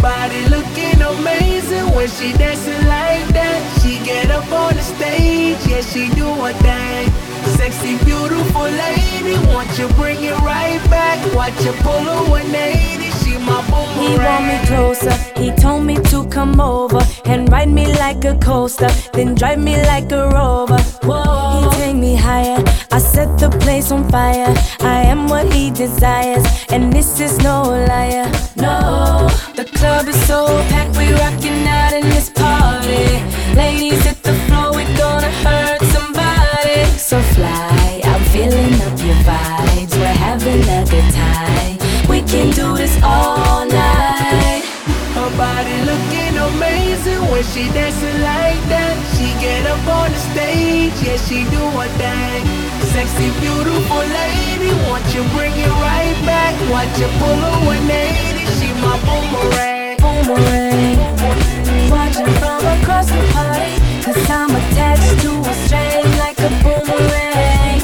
body looking amazing when she dancing like that. She get up on the stage, yeah, she do her thing. Sexy, beautiful lady, want you bring it right back. Watch you pull her 180, she my boomerang. He want me closer, he told me to come over and ride me like a coaster, then drive me like a rover. Whoa. He take me higher, I set the place on fire. I am what he desires, and this is no liar. No, the club is so packed, we rockin' out in this party. Ladies hit the floor, we gonna hurt somebody. So fly, I'm feeling up your vibes, we're having a good time. We can do this all night. Her body looking amazing when she dancing like that. She get up on the stage, yeah, she do her thing. Sexy, beautiful lady, want you bring it right back. Watch you pull her 180, she my boomerang. Boomerang, watching from across the party, 'cause I'm attached to a string like a boomerang.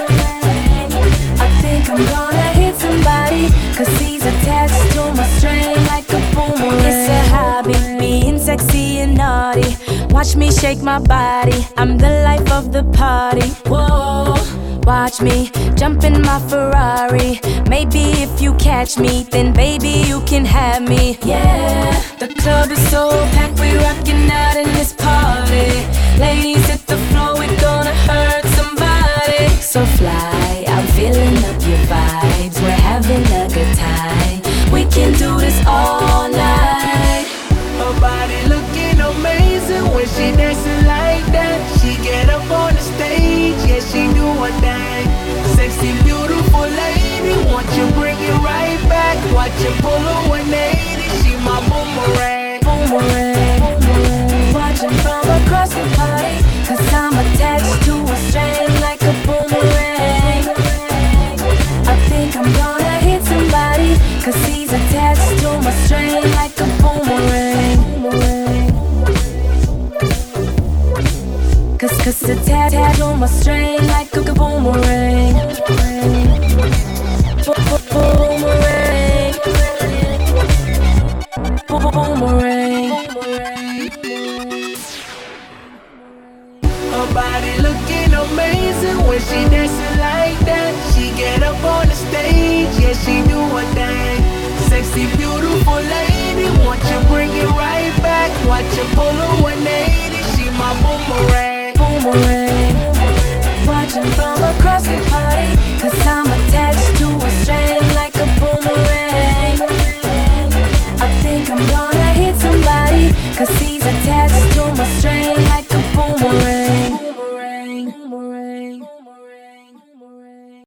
I think I'm gonna hit somebody, 'cause he's attached to my string like a boomerang. It's a hobby, being sexy and naughty. Watch me shake my body, I'm the life of the party. Whoa, watch me jump in my Ferrari. Maybe if you catch me, then baby you can have me. Yeah, the club is so packed, we rockin' out in this party. Ladies hit the floor, we gonna hurt somebody. So fly, I'm feeling up your vibes, we're having a good time. We can do this all night. Her body looking amazing when she dancing like that. She get up on the stage, yeah, she do her thing. Sexy, beautiful lady, want you bring it right back. Watch you pull her 180, she my boomerang. Boomerang, watching from across the party, 'cause I'm attached to a string like a boomerang. I think I'm gonna hit somebody, 'cause he's attached to my string like a boomerang. Cause attached to my string like a boomerang. Boomerang, boomerang. Her body looking amazing when she dancing like that. She get up on the stage, yeah, she do her thing. Sexy, beautiful lady, want you bring it right back. Watch you pull her 180, she my boomerang. Boomerang, watching from across the party, 'cause I'm attached to a string like a boomerang. I think I'm gonna hit somebody, 'cause he's attached to my string